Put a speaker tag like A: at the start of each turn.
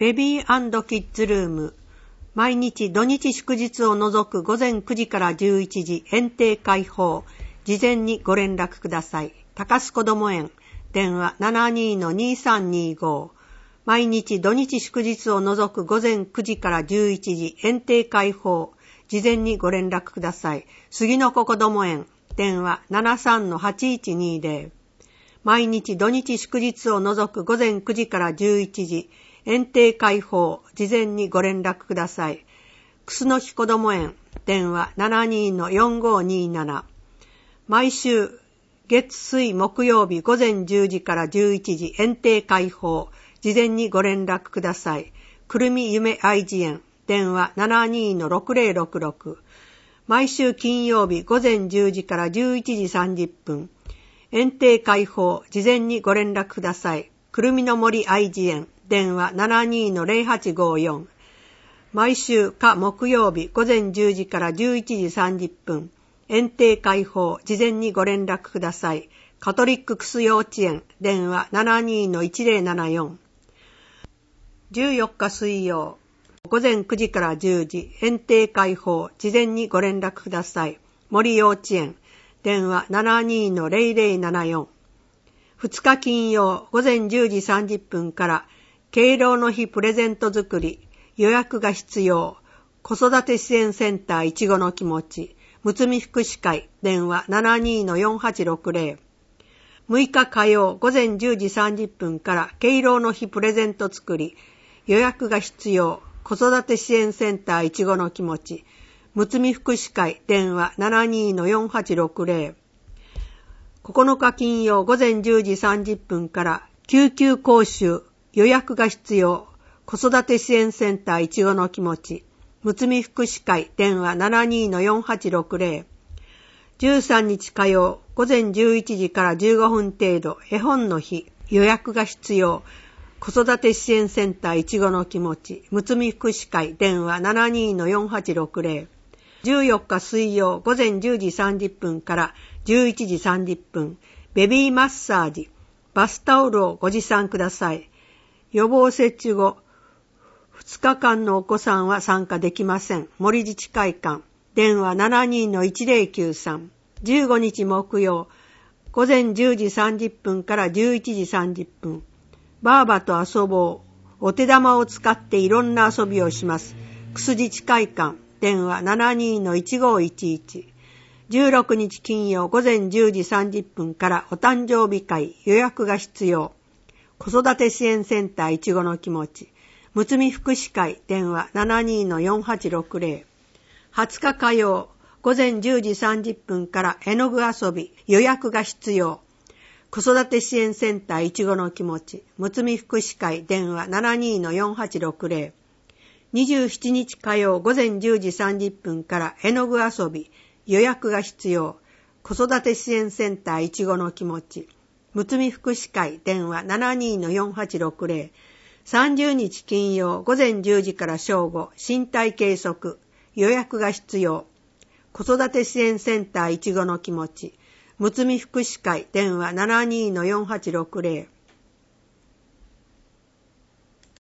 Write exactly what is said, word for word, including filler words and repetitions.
A: ベビー&キッズルーム、毎日土日祝日を除くごぜんくじからじゅういちじ園庭開放。事前にご連絡ください。高須こども園、電話 ななにーのにさんにーご。毎日土日祝日を除くごぜんくじからじゅういちじ園庭開放。事前にご連絡ください。杉の子こども園、電話 ななさんのはちいちにーぜろ。毎日土日祝日を除くごぜんくじからじゅういちじ園庭開放。事前にご連絡ください。楠木こども園、電話 ななにーのよんごにーなな。毎週月水木曜日ごぜんじゅうじからじゅういちじ園庭開放。事前にご連絡ください。くるみ夢愛知園、電話 ななにーのろくぜろろくろく。毎週金曜日ごぜんじゅうじからじゅういちじさんじゅっぷん。園庭開放。事前にご連絡ください。くるみの森愛知園、電話 ななにーのぜろはちごよん。毎週火木曜日ごぜんじゅうじからじゅういちじさんじゅっぷん。園庭開放。事前にご連絡ください。カトリッククス幼稚園、電話 ななにーのいちぜろななよん。じゅうよっか水曜、ごぜんくじからじゅうじ園庭開放。事前にご連絡ください。森幼稚園、電話 ななにーのぜろぜろななよん。ふつか金曜ごぜんじゅうじさんじゅっぷんから敬老の日プレゼント作り。予約が必要。子育て支援センターいちごの気持ち。むつみ福祉会、電話 ななにーのよんはちろくぜろ。むいか火曜ごぜんじゅうじさんじゅっぷんから敬老の日プレゼント作り。予約が必要。子育て支援センターいちごの気持ち。むつみ福祉会、電話 ななにーのよんはちろくぜろ。ここのか金曜ごぜんじゅうじさんじゅっぷんから救急講習。予約が必要。子育て支援センターいちごの気持ち。むつみ福祉会、電話 ななにーのよんはちろくぜろ。じゅうさんにち火曜ごぜんじゅういちじからじゅうごふん程度絵本の日。予約が必要。子育て支援センターいちごの気持ち。むつみ福祉会、電話 ななにーのよんはちろくぜろ。じゅうよっか水曜ごぜんじゅうじさんじゅっぷんからじゅういちじさんじゅっぷん。ベビーマッサージ。バスタオルをご持参ください。予防接種後ふつかかんのお子さんは参加できません。森自治会館、電話 ななにーのいちぜろきゅうさん。じゅうごにち木曜ごぜんじゅうじさんじゅっぷんからじゅういちじさんじゅっぷん。ばあばと遊ぼう。お手玉を使っていろんな遊びをします。くす自治会館、電話 ななにーのいちごいちいち。じゅうろくにち金曜ごぜんじゅうじさんじゅっぷんからお誕生日会。予約が必要。子育て支援センターいちごの気持ち。むつみ福祉会、電話 ななにーのよんはちろくぜろ。はつか火曜ごぜんじゅうじさんじゅっぷんから絵の具遊び。予約が必要。子育て支援センターいちごの気持ち。むつみ福祉会、電話 ななにーのよんはちろくぜろ。にじゅうしちにち火曜ごぜんじゅうじさんじゅっぷんから絵の具遊び。予約が必要。子育て支援センターいちごの気持ち。むつみ福祉会、電話 ななにーのよんはちろくぜろ。さんじゅうにち金曜ごぜんじゅうじから正午。身体計測。予約が必要。子育て支援センターいちごの気持ち。むつみ福祉会、電話 ななにーのよんはちろくぜろ。